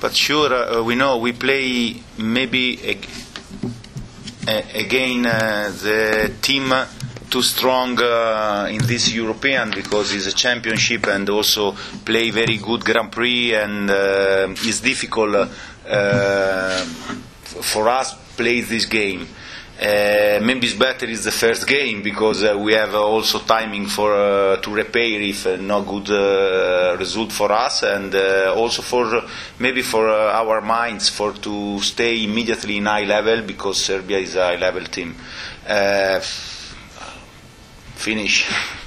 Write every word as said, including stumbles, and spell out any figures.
but sure, uh, we know we play maybe ag- a- again uh, the team too strong uh, in this European, because it's a championship and also play very good Grand Prix, and uh, it's difficult uh, for us play this game. Uh, maybe it's better is the first game, because uh, we have uh, also timing for uh, to repair if uh, no good uh, result for us, and uh, also for uh, maybe for uh, our minds for to stay immediately in high level, because Serbia is a high level team. Uh, finish.